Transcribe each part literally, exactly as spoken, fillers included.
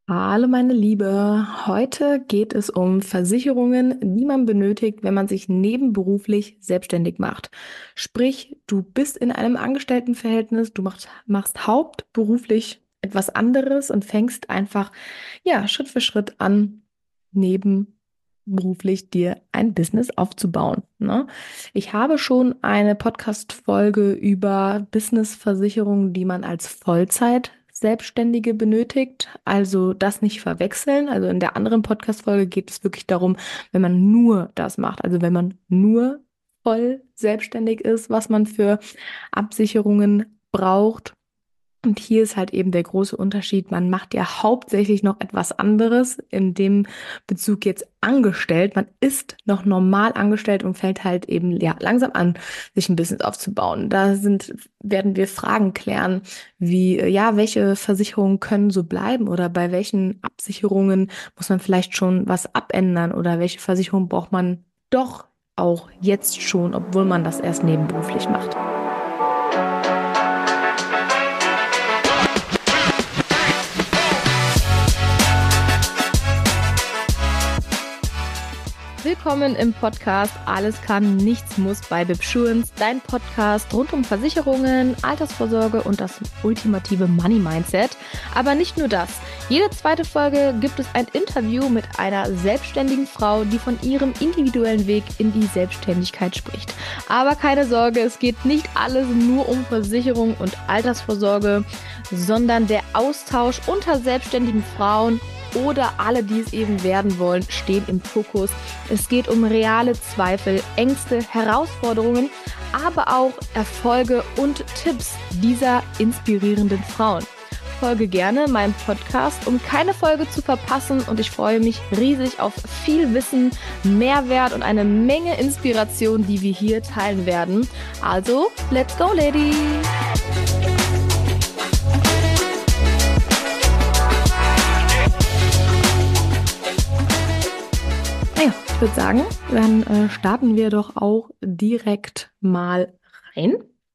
Hallo meine Liebe, heute geht es um Versicherungen, die man benötigt, wenn man sich nebenberuflich selbstständig macht. Sprich, du bist in einem Angestelltenverhältnis, du machst, machst hauptberuflich etwas anderes und fängst einfach, ja, Schritt für Schritt an, nebenberuflich dir ein Business aufzubauen, ne? Ich habe schon eine Podcast-Folge über Business-Versicherungen, die man als Vollzeit Selbstständige benötigt. Also das nicht verwechseln. Also in der anderen Podcast-Folge geht es wirklich darum, wenn man nur das macht, also wenn man nur voll selbstständig ist, was man für Absicherungen braucht. Und hier ist halt eben der große Unterschied. Man macht ja hauptsächlich noch etwas anderes, in dem Bezug jetzt angestellt. Man ist noch normal angestellt und fängt halt eben ja langsam an, sich ein Business aufzubauen. Da sind, werden wir Fragen klären, wie, äh, ja, welche Versicherungen können so bleiben oder bei welchen Absicherungen muss man vielleicht schon was abändern oder welche Versicherung braucht man doch auch jetzt schon, obwohl man das erst nebenberuflich macht. Willkommen im Podcast Alles kann, nichts muss bei Bibsurance, dein Podcast rund um Versicherungen, Altersvorsorge und das ultimative Money Mindset. Aber nicht nur das. Jede zweite Folge gibt es ein Interview mit einer selbstständigen Frau, die von ihrem individuellen Weg in die Selbstständigkeit spricht. Aber keine Sorge, es geht nicht alles nur um Versicherung und Altersvorsorge, sondern der Austausch unter selbstständigen Frauen oder alle, die es eben werden wollen, stehen im Fokus. Es geht um reale Zweifel, Ängste, Herausforderungen, aber auch Erfolge und Tipps dieser inspirierenden Frauen. Folge gerne meinem Podcast, um keine Folge zu verpassen, und ich freue mich riesig auf viel Wissen, Mehrwert und eine Menge Inspiration, die wir hier teilen werden. Also, let's go, Ladies! Naja, ich würde sagen, dann äh, starten wir doch auch direkt mal rein.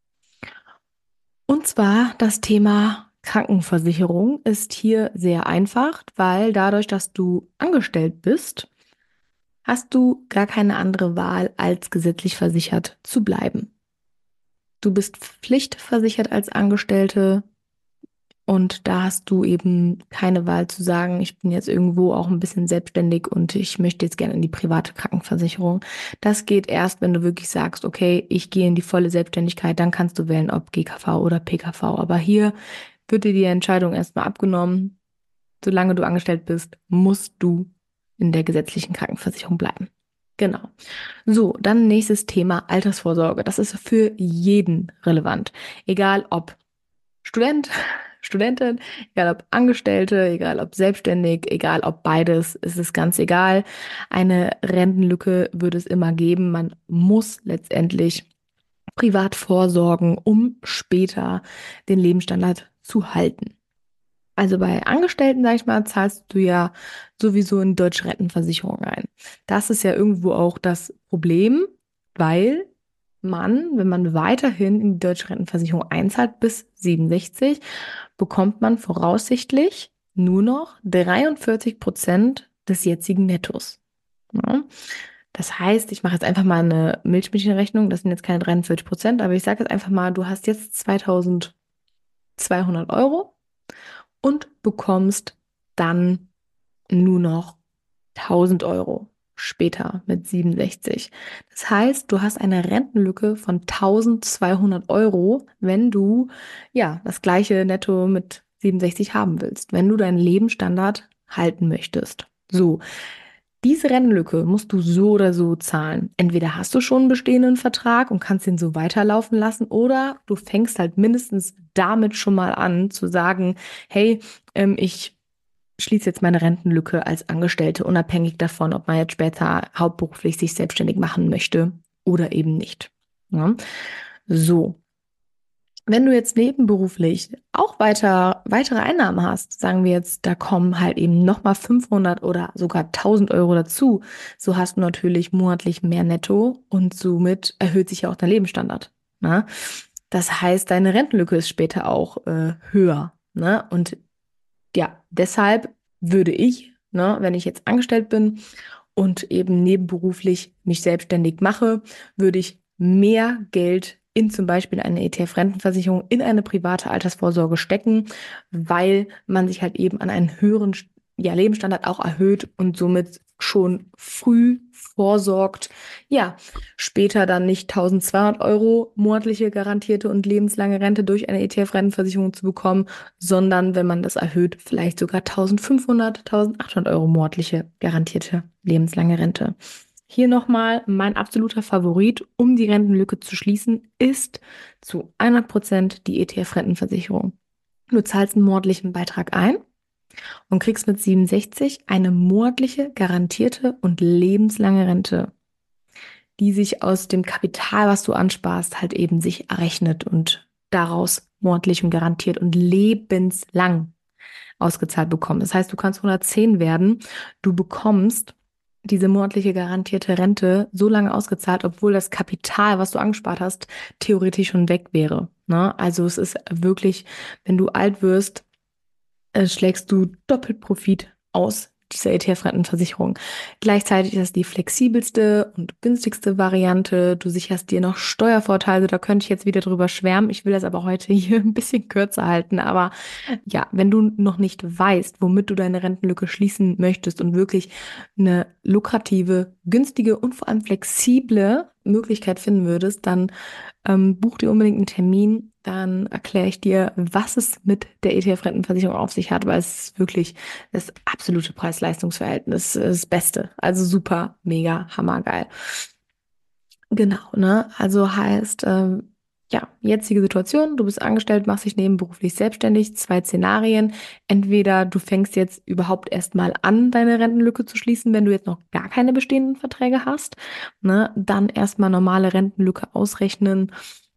Und zwar das Thema Krankenversicherung ist hier sehr einfach, weil dadurch, dass du angestellt bist, hast du gar keine andere Wahl, als gesetzlich versichert zu bleiben. Du bist pflichtversichert als Angestellte. Und da hast du eben keine Wahl zu sagen, ich bin jetzt irgendwo auch ein bisschen selbstständig und ich möchte jetzt gerne in die private Krankenversicherung. Das geht erst, wenn du wirklich sagst, okay, ich gehe in die volle Selbstständigkeit, dann kannst du wählen, ob G K V oder P K V. Aber hier wird dir die Entscheidung erstmal abgenommen. Solange du angestellt bist, musst du in der gesetzlichen Krankenversicherung bleiben. Genau. So, dann nächstes Thema Altersvorsorge. Das ist für jeden relevant. Egal ob Student, Studentin, egal ob Angestellte, egal ob selbstständig, egal ob beides, ist es ganz egal. Eine Rentenlücke wird es immer geben. Man muss letztendlich privat vorsorgen, um später den Lebensstandard zu halten. Also bei Angestellten, sag ich mal, zahlst du ja sowieso in die deutsche Rentenversicherung ein. Das ist ja irgendwo auch das Problem, weil man, wenn man weiterhin in die deutsche Rentenversicherung einzahlt bis siebenundsechzig, bekommt man voraussichtlich nur noch dreiundvierzig Prozent des jetzigen Nettos. Ja. Das heißt, ich mache jetzt einfach mal eine Milchmädchenrechnung, das sind jetzt keine dreiundvierzig Prozent, aber ich sage jetzt einfach mal, du hast jetzt zweitausendzweihundert Euro und bekommst dann nur noch tausend Euro später mit siebenundsechzig. Das heißt, du hast eine Rentenlücke von tausendzweihundert Euro, wenn du ja das gleiche Netto mit siebenundsechzig haben willst, wenn du deinen Lebensstandard halten möchtest. So, diese Rentenlücke musst du so oder so zahlen. Entweder hast du schon einen bestehenden Vertrag und kannst ihn so weiterlaufen lassen, oder du fängst halt mindestens damit schon mal an zu sagen, hey, ähm, ich schließe jetzt meine Rentenlücke als Angestellte, unabhängig davon, ob man jetzt später hauptberuflich sich selbstständig machen möchte oder eben nicht. Ja. So. Wenn du jetzt nebenberuflich auch weiter, weitere Einnahmen hast, sagen wir jetzt, da kommen halt eben nochmal fünfhundert oder sogar tausend Euro dazu, so hast du natürlich monatlich mehr Netto und somit erhöht sich ja auch dein Lebensstandard. Ne? Das heißt, deine Rentenlücke ist später auch äh, höher. Ne? Und ja, deshalb würde ich, ne, wenn ich jetzt angestellt bin und eben nebenberuflich mich selbstständig mache, würde ich mehr Geld in zum Beispiel eine E T F-Rentenversicherung, in eine private Altersvorsorge stecken, weil man sich halt eben an einen höheren, ja, Lebensstandard auch erhöht und somit schon früh vorsorgt, ja, später dann nicht tausendzweihundert Euro monatliche garantierte und lebenslange Rente durch eine E T F-Rentenversicherung zu bekommen, sondern wenn man das erhöht, vielleicht sogar eintausendfünfhundert, eintausendachthundert Euro monatliche garantierte lebenslange Rente. Hier nochmal mein absoluter Favorit, um die Rentenlücke zu schließen, ist zu hundert Prozent die E T F-Rentenversicherung. Du zahlst einen monatlichen Beitrag ein und kriegst mit siebenundsechzig eine monatliche, garantierte und lebenslange Rente, die sich aus dem Kapital, was du ansparst, halt eben sich errechnet und daraus monatlich und garantiert und lebenslang ausgezahlt bekommen. Das heißt, du kannst hundertzehn werden, du bekommst diese monatliche garantierte Rente so lange ausgezahlt, obwohl das Kapital, was du angespart hast, theoretisch schon weg wäre. Ne? Also es ist wirklich, wenn du alt wirst, äh, schlägst du doppelt Profit aus dieser E T F-Rentenversicherung. Gleichzeitig ist es die flexibelste und günstigste Variante. Du sicherst dir noch Steuervorteile. Da könnte ich jetzt wieder drüber schwärmen. Ich will das aber heute hier ein bisschen kürzer halten. Aber ja, wenn du noch nicht weißt, womit du deine Rentenlücke schließen möchtest und wirklich eine lukrative, günstige und vor allem flexible Möglichkeit finden würdest, dann ähm, buch dir unbedingt einen Termin, dann erkläre ich dir, was es mit der E T F-Rentenversicherung auf sich hat, weil es ist wirklich das absolute Preis-Leistungs-Verhältnis, das Beste. Also super, mega, hammergeil. Genau, ne? Also heißt, ähm, ja, jetzige Situation, du bist angestellt, machst dich nebenberuflich selbstständig, zwei Szenarien. Entweder du fängst jetzt überhaupt erst mal an, deine Rentenlücke zu schließen, wenn du jetzt noch gar keine bestehenden Verträge hast, ne? Dann erstmal normale Rentenlücke ausrechnen,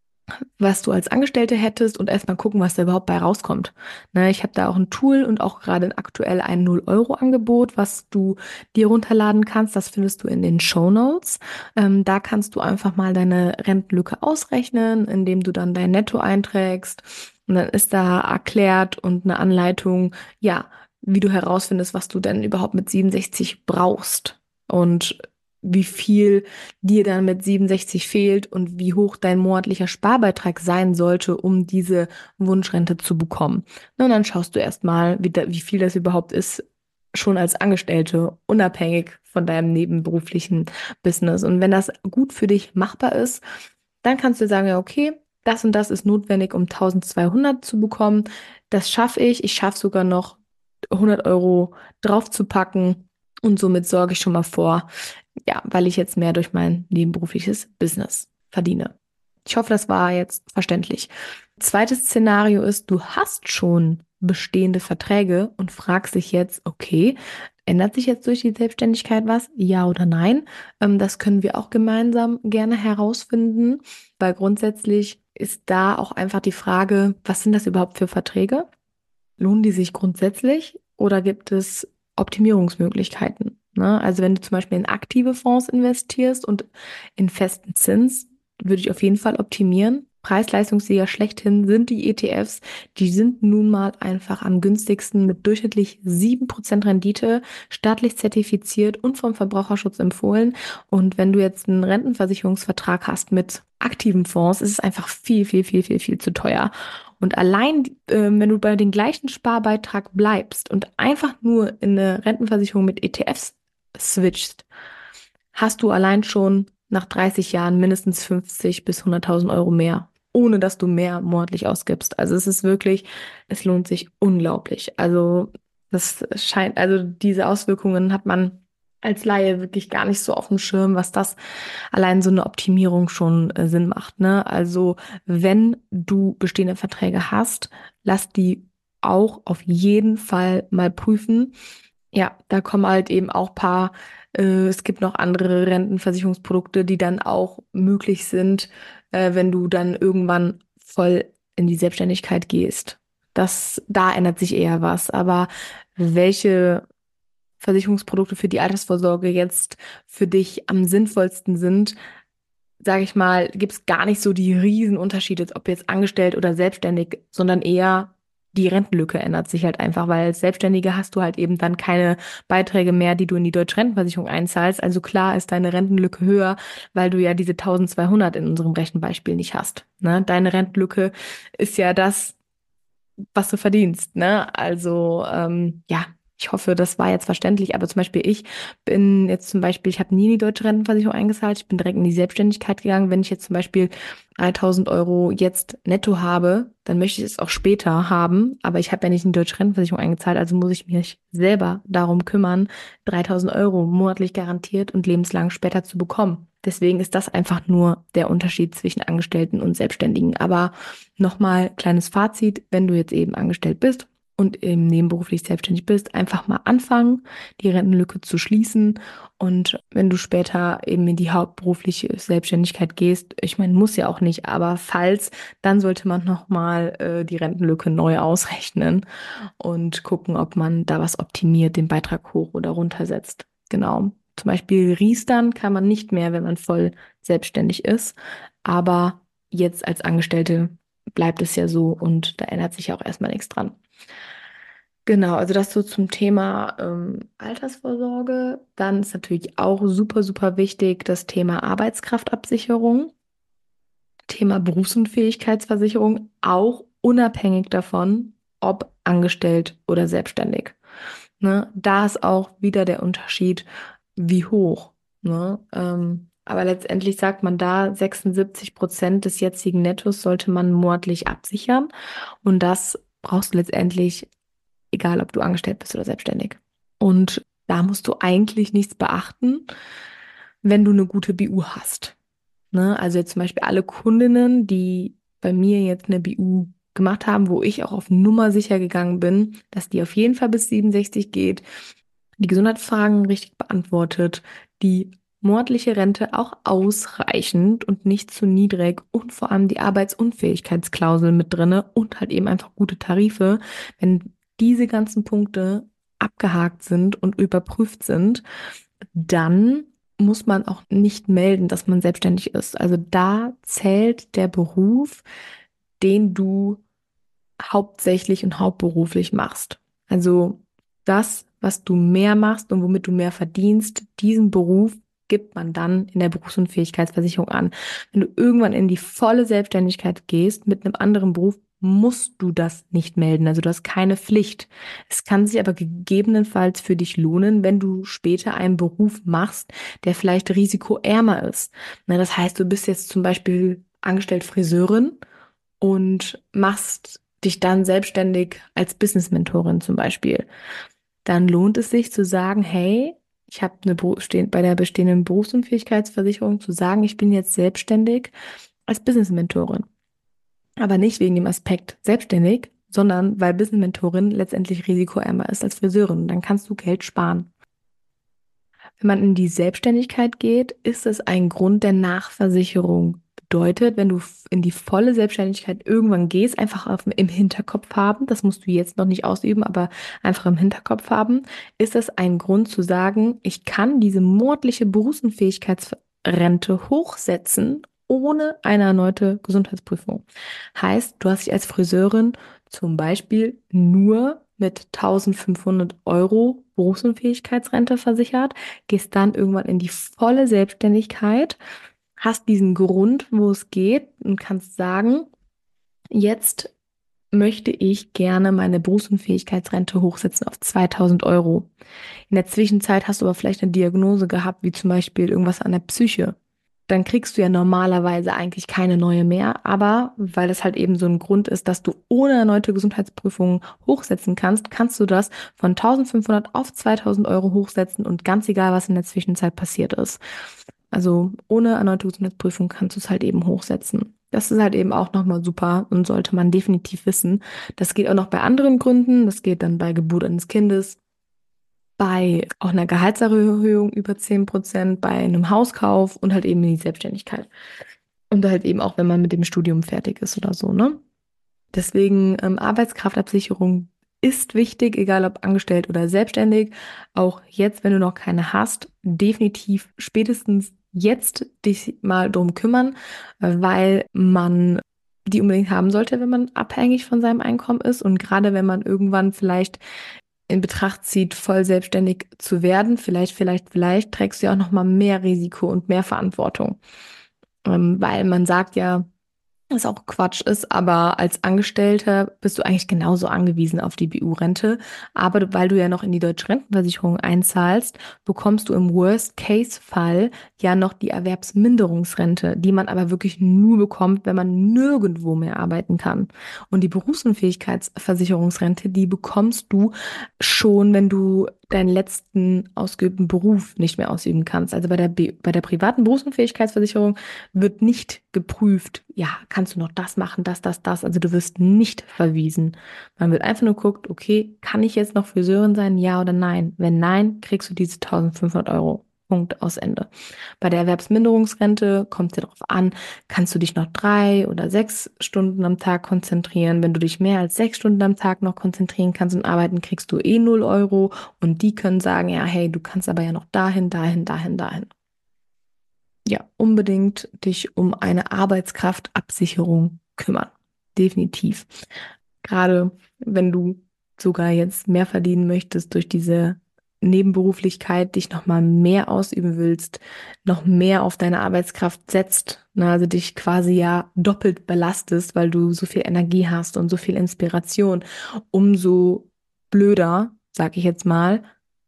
was du als Angestellte hättest und erstmal gucken, was da überhaupt bei rauskommt. Ne, ich habe da auch ein Tool und auch gerade aktuell ein null-Euro-Angebot, was du dir runterladen kannst. Das findest du in den Shownotes. Ähm, da kannst du einfach mal deine Rentenlücke ausrechnen, indem du dann dein Netto einträgst. Und dann ist da erklärt und eine Anleitung, ja, wie du herausfindest, was du denn überhaupt mit siebenundsechzig brauchst. Und wie viel dir dann mit siebenundsechzig fehlt und wie hoch dein monatlicher Sparbeitrag sein sollte, um diese Wunschrente zu bekommen. Na, und dann schaust du erstmal, wie, da, wie viel das überhaupt ist, schon als Angestellte, unabhängig von deinem nebenberuflichen Business. Und wenn das gut für dich machbar ist, dann kannst du sagen, ja, okay, das und das ist notwendig, um eintausendzweihundert zu bekommen. Das schaffe ich. Ich schaffe sogar noch hundert Euro draufzupacken. Und somit sorge ich schon mal vor, ja, weil ich jetzt mehr durch mein nebenberufliches Business verdiene. Ich hoffe, das war jetzt verständlich. Zweites Szenario ist, du hast schon bestehende Verträge und fragst dich jetzt, okay, ändert sich jetzt durch die Selbstständigkeit was? Ja oder nein? Ähm, das können wir auch gemeinsam gerne herausfinden, weil grundsätzlich ist da auch einfach die Frage, was sind das überhaupt für Verträge? Lohnen die sich grundsätzlich oder gibt es Optimierungsmöglichkeiten? Ne? Also wenn du zum Beispiel in aktive Fonds investierst und in festen Zins, würde ich auf jeden Fall optimieren. Preis-Leistungssieger schlechthin sind die E T Fs. Die sind nun mal einfach am günstigsten mit durchschnittlich sieben Prozent Rendite, staatlich zertifiziert und vom Verbraucherschutz empfohlen. Und wenn du jetzt einen Rentenversicherungsvertrag hast mit aktiven Fonds, ist es einfach viel, viel, viel, viel, viel zu teuer. Und allein, äh, wenn du bei dem gleichen Sparbeitrag bleibst und einfach nur in eine Rentenversicherung mit E T Fs switchst, hast du allein schon nach dreißig Jahren mindestens fünfzig bis hunderttausend Euro mehr, ohne dass du mehr monatlich ausgibst. Also es ist wirklich, es lohnt sich unglaublich. Also das scheint, also diese Auswirkungen hat man als Laie wirklich gar nicht so auf dem Schirm, was das allein so eine Optimierung schon äh, Sinn macht, ne? Also wenn du bestehende Verträge hast, lass die auch auf jeden Fall mal prüfen. Ja, da kommen halt eben auch paar, äh, es gibt noch andere Rentenversicherungsprodukte, die dann auch möglich sind, äh, wenn du dann irgendwann voll in die Selbstständigkeit gehst. Das, da ändert sich eher was. Aber welche Versicherungsprodukte für die Altersvorsorge jetzt für dich am sinnvollsten sind, sage ich mal, gibt es gar nicht so die Riesenunterschiede, ob jetzt angestellt oder selbstständig, sondern eher die Rentenlücke ändert sich halt einfach, weil als Selbstständige hast du halt eben dann keine Beiträge mehr, die du in die deutsche Rentenversicherung einzahlst. Also klar ist deine Rentenlücke höher, weil du ja diese tausendzweihundert in unserem Rechenbeispiel nicht hast. Ne? Deine Rentenlücke ist ja das, was du verdienst, ne? Also ähm, ja, ich hoffe, das war jetzt verständlich, aber zum Beispiel ich bin jetzt zum Beispiel, ich habe nie in die deutsche Rentenversicherung eingezahlt, ich bin direkt in die Selbstständigkeit gegangen. Wenn ich jetzt zum Beispiel dreitausend Euro jetzt netto habe, dann möchte ich es auch später haben, aber ich habe ja nicht in die deutsche Rentenversicherung eingezahlt, also muss ich mich selber darum kümmern, dreitausend Euro monatlich garantiert und lebenslang später zu bekommen. Deswegen ist das einfach nur der Unterschied zwischen Angestellten und Selbstständigen. Aber nochmal kleines Fazit, wenn du jetzt eben angestellt bist und eben nebenberuflich selbstständig bist, einfach mal anfangen, die Rentenlücke zu schließen. Und wenn du später eben in die hauptberufliche Selbstständigkeit gehst, ich meine, muss ja auch nicht, aber falls, dann sollte man nochmal äh, die Rentenlücke neu ausrechnen und gucken, ob man da was optimiert, den Beitrag hoch oder runter setzt. Genau. Zum Beispiel Riestern kann man nicht mehr, wenn man voll selbstständig ist. Aber jetzt als Angestellte bleibt es ja so und da ändert sich ja auch erstmal nichts dran. Genau, also das so zum Thema ähm, Altersvorsorge. Dann ist natürlich auch super, super wichtig das Thema Arbeitskraftabsicherung, Thema Berufsunfähigkeitsversicherung, auch unabhängig davon, ob angestellt oder selbstständig. Ne? Da ist auch wieder der Unterschied, wie hoch. Ne? Ähm, aber letztendlich sagt man da, sechsundsiebzig Prozent des jetzigen Nettos sollte man monatlich absichern. Und das brauchst du letztendlich, egal ob du angestellt bist oder selbstständig. Und da musst du eigentlich nichts beachten, wenn du eine gute B U hast. Ne? Also jetzt zum Beispiel alle Kundinnen, die bei mir jetzt eine B U gemacht haben, wo ich auch auf Nummer sicher gegangen bin, dass die auf jeden Fall bis siebenundsechzig geht, die Gesundheitsfragen richtig beantwortet, die monatliche Rente auch ausreichend und nicht zu niedrig und vor allem die Arbeitsunfähigkeitsklausel mit drinne und halt eben einfach gute Tarife. Wenn diese ganzen Punkte abgehakt sind und überprüft sind, dann muss man auch nicht melden, dass man selbstständig ist. Also da zählt der Beruf, den du hauptsächlich und hauptberuflich machst. Also das, was du mehr machst und womit du mehr verdienst, diesen Beruf gibt man dann in der Berufsunfähigkeitsversicherung an. Wenn du irgendwann in die volle Selbstständigkeit gehst mit einem anderen Beruf, musst du das nicht melden. Also du hast keine Pflicht. Es kann sich aber gegebenenfalls für dich lohnen, wenn du später einen Beruf machst, der vielleicht risikoärmer ist. Na, das heißt, du bist jetzt zum Beispiel angestellt Friseurin und machst dich dann selbstständig als Business-Mentorin zum Beispiel, dann lohnt es sich zu sagen, hey, ich habe eine Beru- steh- bei der bestehenden Berufsunfähigkeitsversicherung zu sagen, ich bin jetzt selbstständig als Business-Mentorin. Aber nicht wegen dem Aspekt selbstständig, sondern weil Business-Mentorin letztendlich risikoärmer ist als Friseurin. Dann kannst du Geld sparen. Wenn man in die Selbstständigkeit geht, ist es ein Grund der Nachversicherung. Bedeutet, wenn du in die volle Selbstständigkeit irgendwann gehst, einfach auf, im Hinterkopf haben, das musst du jetzt noch nicht ausüben, aber einfach im Hinterkopf haben, ist es ein Grund zu sagen, ich kann diese monatliche Berufsunfähigkeitsrente hochsetzen, ohne eine erneute Gesundheitsprüfung. Heißt, du hast dich als Friseurin zum Beispiel nur mit tausendfünfhundert Euro Berufsunfähigkeitsrente versichert, gehst dann irgendwann in die volle Selbstständigkeit, hast diesen Grund, wo es geht und kannst sagen, jetzt möchte ich gerne meine Berufsunfähigkeitsrente hochsetzen auf zweitausend Euro. In der Zwischenzeit hast du aber vielleicht eine Diagnose gehabt, wie zum Beispiel irgendwas an der Psyche. Dann kriegst du ja normalerweise eigentlich keine neue mehr, aber weil das halt eben so ein Grund ist, dass du ohne erneute Gesundheitsprüfung hochsetzen kannst, kannst du das von eintausendfünfhundert auf zweitausend Euro hochsetzen und ganz egal, was in der Zwischenzeit passiert ist. Also ohne erneute Gesundheitsprüfung kannst du es halt eben hochsetzen. Das ist halt eben auch nochmal super und sollte man definitiv wissen. Das geht auch noch bei anderen Gründen. Das geht dann bei Geburt eines Kindes, bei auch einer Gehaltserhöhung über zehn Prozent, bei einem Hauskauf und halt eben in die Selbstständigkeit. Und halt eben auch, wenn man mit dem Studium fertig ist oder so, ne? Deswegen ähm, Arbeitskraftabsicherung ist wichtig, egal ob angestellt oder selbstständig. Auch jetzt, wenn du noch keine hast, definitiv spätestens jetzt dich mal drum kümmern, äh, weil man die unbedingt haben sollte, wenn man abhängig von seinem Einkommen ist. Und gerade wenn man irgendwann vielleicht in Betracht zieht, voll selbstständig zu werden, vielleicht, vielleicht, vielleicht trägst du ja auch noch mal mehr Risiko und mehr Verantwortung. Ähm, weil man sagt ja, was auch Quatsch ist, aber als Angestellter bist du eigentlich genauso angewiesen auf die B U-Rente. Aber du- weil du ja noch in die deutsche Rentenversicherung einzahlst, bekommst du im Worst-Case-Fall ja noch die Erwerbsminderungsrente, die man aber wirklich nur bekommt, wenn man nirgendwo mehr arbeiten kann. Und die Berufsunfähigkeitsversicherungsrente, die bekommst du schon, wenn du deinen letzten ausgeübten Beruf nicht mehr ausüben kannst. Also bei der, B bei der privaten Berufsunfähigkeitsversicherung wird nicht geprüft, ja, kannst du noch das machen, das, das, das. Also du wirst nicht verwiesen. Man wird einfach nur guckt, okay, kann ich jetzt noch Friseurin sein, ja oder nein? Wenn nein, kriegst du diese eintausendfünfhundert Euro. Punkt aus Ende. Bei der Erwerbsminderungsrente kommt es ja darauf an, kannst du dich noch drei oder sechs Stunden am Tag konzentrieren. Wenn du dich mehr als sechs Stunden am Tag noch konzentrieren kannst und arbeiten, kriegst du eh null Euro. Und die können sagen, ja, hey, du kannst aber ja noch dahin, dahin, dahin, dahin. Ja, unbedingt dich um eine Arbeitskraftabsicherung kümmern. Definitiv. Gerade wenn du sogar jetzt mehr verdienen möchtest durch diese Nebenberuflichkeit, dich nochmal mehr ausüben willst, noch mehr auf deine Arbeitskraft setzt, ne, also dich quasi ja doppelt belastest, weil du so viel Energie hast und so viel Inspiration, umso blöder, sag ich jetzt mal,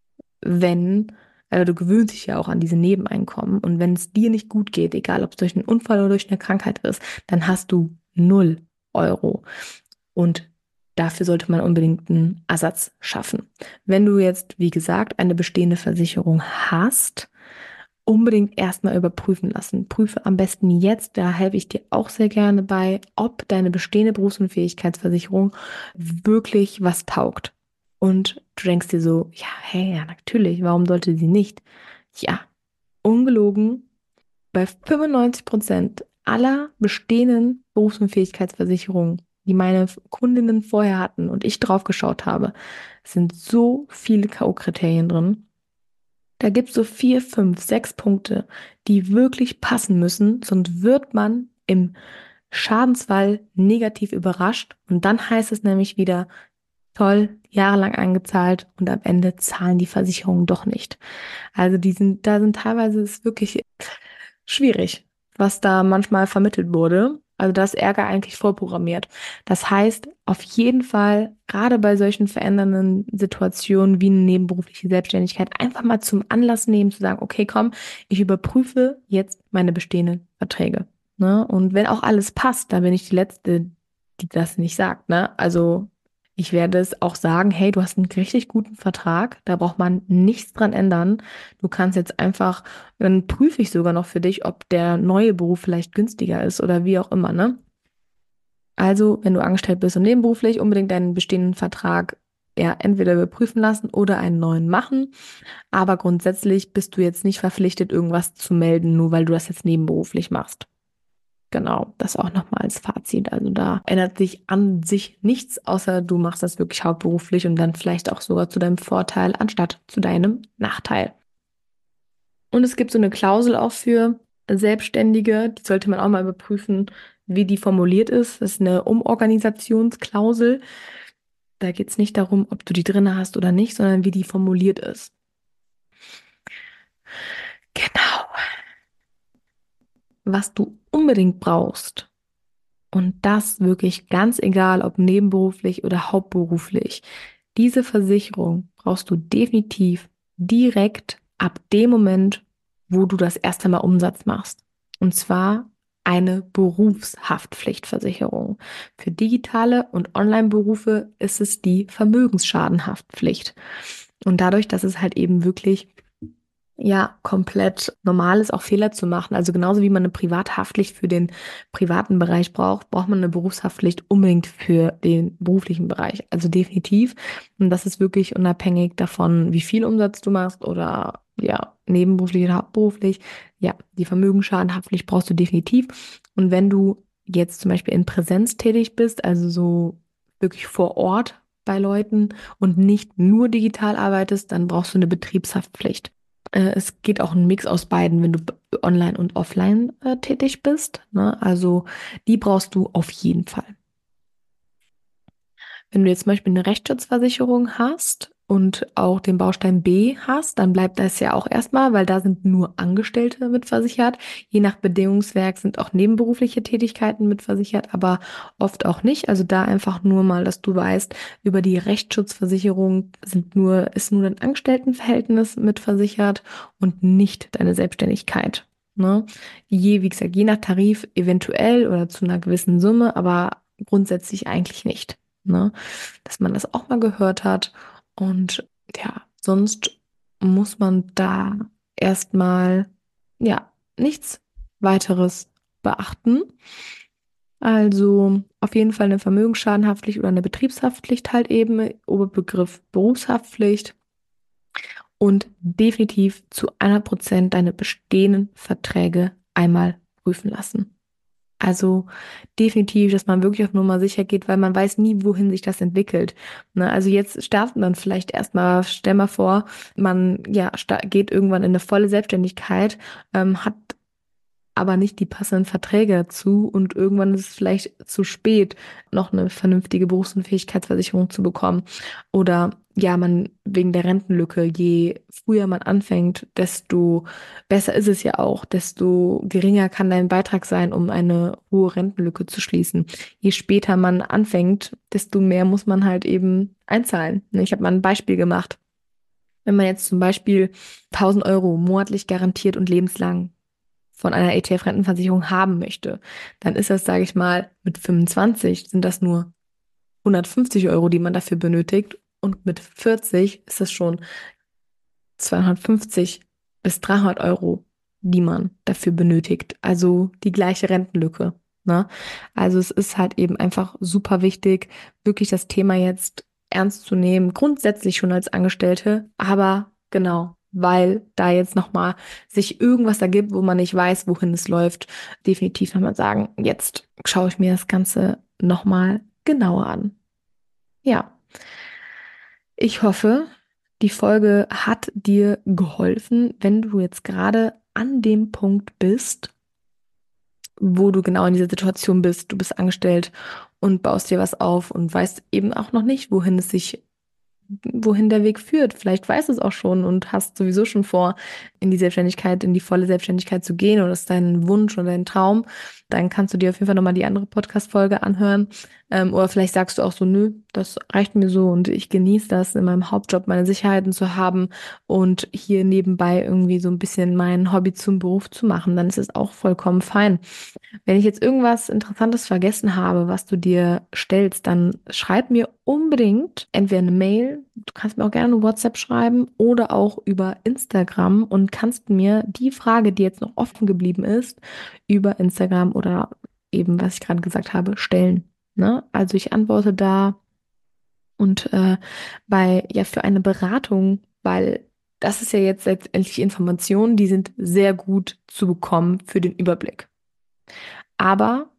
wenn, äh, du gewöhnst dich ja auch an diese Nebeneinkommen und wenn es dir nicht gut geht, egal ob es durch einen Unfall oder durch eine Krankheit ist, dann hast du null Euro. Und dafür sollte man unbedingt einen Ersatz schaffen. Wenn du jetzt, wie gesagt, eine bestehende Versicherung hast, unbedingt erstmal überprüfen lassen. Prüfe am besten jetzt, da helfe ich dir auch sehr gerne bei, ob deine bestehende Berufsunfähigkeitsversicherung wirklich was taugt. Und du denkst dir so, ja, hey, ja, natürlich, warum sollte sie nicht? Ja, ungelogen, bei fünfundneunzig Prozent aller bestehenden Berufsunfähigkeitsversicherungen, die meine Kundinnen vorher hatten und ich drauf geschaut habe, sind so viele K O-Kriterien drin. Da gibt es so vier, fünf, sechs Punkte, die wirklich passen müssen, sonst wird man im Schadensfall negativ überrascht und dann heißt es nämlich wieder, toll, jahrelang eingezahlt und am Ende zahlen die Versicherungen doch nicht. Also die sind, da sind teilweise ist wirklich schwierig, was da manchmal vermittelt wurde. Also das Ärger eigentlich vorprogrammiert. Das heißt, auf jeden Fall, gerade bei solchen verändernden Situationen wie eine nebenberufliche Selbstständigkeit, einfach mal zum Anlass nehmen, zu sagen, okay, komm, ich überprüfe jetzt meine bestehenden Verträge. Ne? Und wenn auch alles passt, dann bin ich die Letzte, die das nicht sagt. Ne? Also ich werde es auch sagen, hey, du hast einen richtig guten Vertrag, da braucht man nichts dran ändern. Du kannst jetzt einfach, dann prüfe ich sogar noch für dich, ob der neue Beruf vielleicht günstiger ist oder wie auch immer, ne? Also, wenn du angestellt bist und nebenberuflich, unbedingt deinen bestehenden Vertrag ja entweder überprüfen lassen oder einen neuen machen. Aber grundsätzlich bist du jetzt nicht verpflichtet, irgendwas zu melden, nur weil du das jetzt nebenberuflich machst. Genau, das auch nochmal als Fazit. Also da ändert sich an sich nichts, außer du machst das wirklich hauptberuflich und dann vielleicht auch sogar zu deinem Vorteil anstatt zu deinem Nachteil. Und es gibt so eine Klausel auch für Selbstständige, die sollte man auch mal überprüfen, wie die formuliert ist. Das ist eine Umorganisationsklausel. Da geht es nicht darum, ob du die drinne hast oder nicht, sondern wie die formuliert ist. Genau. Was du unbedingt brauchst, und das wirklich ganz egal, ob nebenberuflich oder hauptberuflich, diese Versicherung brauchst du definitiv direkt ab dem Moment, wo du das erste Mal Umsatz machst. Und zwar eine Berufshaftpflichtversicherung. Für digitale und Online-Berufe ist es die Vermögensschadenhaftpflicht. Und dadurch, dass es halt eben wirklich ja, komplett normal ist, auch Fehler zu machen. Also genauso wie man eine Privathaftpflicht für den privaten Bereich braucht, braucht man eine Berufshaftpflicht unbedingt für den beruflichen Bereich. Also definitiv. Und das ist wirklich unabhängig davon, wie viel Umsatz du machst oder ja, nebenberuflich oder hauptberuflich. Ja, die Vermögensschadenhaftpflicht brauchst du definitiv. Und wenn du jetzt zum Beispiel in Präsenz tätig bist, also so wirklich vor Ort bei Leuten und nicht nur digital arbeitest, dann brauchst du eine Betriebshaftpflicht. Äh, es geht auch ein Mix aus beiden, wenn du b- online und offline äh, tätig bist. Ne? Also die brauchst du auf jeden Fall. Wenn du jetzt zum Beispiel eine Rechtsschutzversicherung hast und auch den Baustein B hast, dann bleibt das ja auch erstmal, weil da sind nur Angestellte mitversichert. Je nach Bedingungswerk sind auch nebenberufliche Tätigkeiten mitversichert, aber oft auch nicht. Also da einfach nur mal, dass du weißt, über die Rechtsschutzversicherung sind nur, ist nur dein Angestelltenverhältnis mitversichert und nicht deine Selbstständigkeit. Ne? Je, wie gesagt, je nach Tarif eventuell oder zu einer gewissen Summe, aber grundsätzlich eigentlich nicht. Ne? Dass man das auch mal gehört hat. Und ja, sonst muss man da erstmal, ja, nichts weiteres beachten. Also auf jeden Fall eine Vermögensschadenhaftpflicht oder eine Betriebshaftpflicht halt eben, Oberbegriff Berufshaftpflicht und definitiv zu hundert Prozent deine bestehenden Verträge einmal prüfen lassen. Also definitiv, dass man wirklich auf Nummer sicher geht, weil man weiß nie, wohin sich das entwickelt. Ne? Also jetzt startet man vielleicht erstmal, stell mal vor, man ja, sta- geht irgendwann in eine volle Selbstständigkeit, ähm, hat aber nicht die passenden Verträge dazu und irgendwann ist es vielleicht zu spät, noch eine vernünftige Berufsunfähigkeitsversicherung zu bekommen. Oder ja, man wegen der Rentenlücke, je früher man anfängt, desto besser ist es ja auch, desto geringer kann dein Beitrag sein, um eine hohe Rentenlücke zu schließen. Je später man anfängt, desto mehr muss man halt eben einzahlen. Ich habe mal ein Beispiel gemacht. Wenn man jetzt zum Beispiel tausend Euro monatlich garantiert und lebenslang von einer E T F-Rentenversicherung haben möchte, dann ist das, sage ich mal, mit fünfundzwanzig sind das nur hundertfünfzig Euro, die man dafür benötigt. Und mit vierzig ist das schon zweihundertfünfzig bis dreihundert Euro, die man dafür benötigt. Also die gleiche Rentenlücke. Ne? Also es ist halt eben einfach super wichtig, wirklich das Thema jetzt ernst zu nehmen, grundsätzlich schon als Angestellte, aber genau, weil da jetzt nochmal sich irgendwas ergibt, wo man nicht weiß, wohin es läuft, definitiv nochmal sagen, jetzt schaue ich mir das Ganze nochmal genauer an. Ja. Ich hoffe, die Folge hat dir geholfen, wenn du jetzt gerade an dem Punkt bist, wo du genau in dieser Situation bist. Du bist angestellt und baust dir was auf und weißt eben auch noch nicht, wohin es sich wohin der Weg führt. Vielleicht weißt du es auch schon und hast sowieso schon vor, in die Selbstständigkeit, in die volle Selbstständigkeit zu gehen oder ist dein Wunsch oder dein Traum. Dann kannst du dir auf jeden Fall nochmal die andere Podcast-Folge anhören. Ähm, oder vielleicht sagst du auch so, nö, das reicht mir so und ich genieße das, in meinem Hauptjob meine Sicherheiten zu haben und hier nebenbei irgendwie so ein bisschen mein Hobby zum Beruf zu machen. Dann ist es auch vollkommen fein. Wenn ich jetzt irgendwas Interessantes vergessen habe, was du dir stellst, dann schreib mir unbedingt entweder eine Mail, du kannst mir auch gerne eine WhatsApp schreiben oder auch über Instagram und kannst mir die Frage, die jetzt noch offen geblieben ist, über Instagram oder eben, was ich gerade gesagt habe, stellen. Ne? Also ich antworte da und äh, bei, ja, für eine Beratung, weil das ist ja jetzt letztendlich Informationen, die sind sehr gut zu bekommen für den Überblick. Aber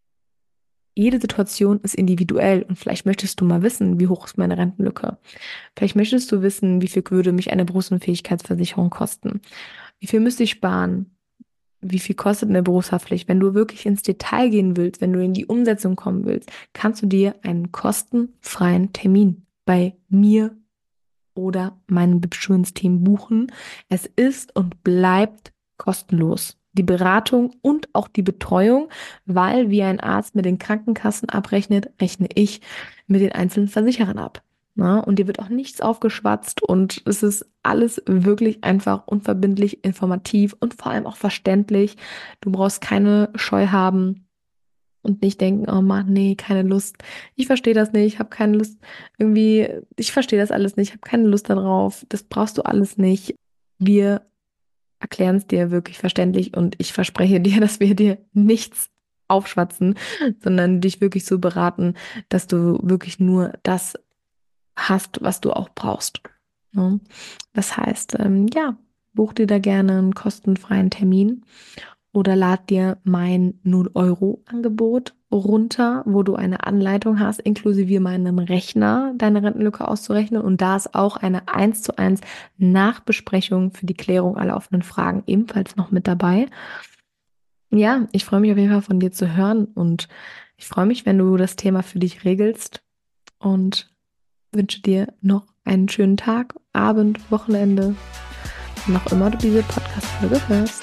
jede Situation ist individuell und vielleicht möchtest du mal wissen, wie hoch ist meine Rentenlücke. Vielleicht möchtest du wissen, wie viel würde mich eine Berufsunfähigkeitsversicherung kosten. Wie viel müsste ich sparen? Wie viel kostet eine Berufshaftpflicht? Wenn du wirklich ins Detail gehen willst, wenn du in die Umsetzung kommen willst, kannst du dir einen kostenfreien Termin bei mir oder meinem Bibsurance-Team buchen. Es ist und bleibt kostenlos. Die Beratung und auch die Betreuung, weil wie ein Arzt mit den Krankenkassen abrechnet, rechne ich mit den einzelnen Versicherern ab. Na, und dir wird auch nichts aufgeschwatzt und es ist alles wirklich einfach unverbindlich, informativ und vor allem auch verständlich. Du brauchst keine Scheu haben und nicht denken, oh Mann, nee, keine Lust. Ich verstehe das nicht, ich habe keine Lust. Irgendwie, ich verstehe das alles nicht, ich habe keine Lust darauf. Das brauchst du alles nicht. Wir erklären es dir wirklich verständlich und ich verspreche dir, dass wir dir nichts aufschwatzen, sondern dich wirklich so beraten, dass du wirklich nur das hast, was du auch brauchst. Ne? Das heißt, ähm, ja, buch dir da gerne einen kostenfreien Termin oder lad dir mein null-Euro-Angebot runter, wo du eine Anleitung hast, inklusive meinem Rechner, deine Rentenlücke auszurechnen. Und da ist auch eine eins zu eins Nachbesprechung für die Klärung aller offenen Fragen ebenfalls noch mit dabei. Ja, ich freue mich auf jeden Fall von dir zu hören und ich freue mich, wenn du das Thema für dich regelst und wünsche dir noch einen schönen Tag, Abend, Wochenende, wann auch immer du diese Podcast-Folge hörst.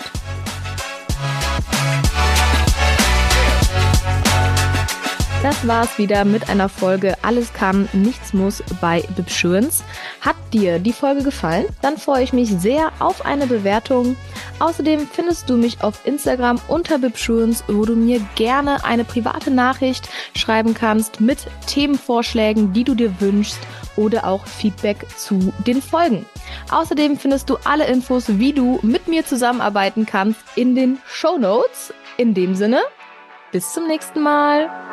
Das war's wieder mit einer Folge Alles kann, nichts muss bei Bibsurance. Hat dir die Folge gefallen? Dann freue ich mich sehr auf eine Bewertung. Außerdem findest du mich auf Instagram unter Bibsurance, wo du mir gerne eine private Nachricht schreiben kannst mit Themenvorschlägen, die du dir wünschst oder auch Feedback zu den Folgen. Außerdem findest du alle Infos, wie du mit mir zusammenarbeiten kannst, in den Shownotes. In dem Sinne, bis zum nächsten Mal.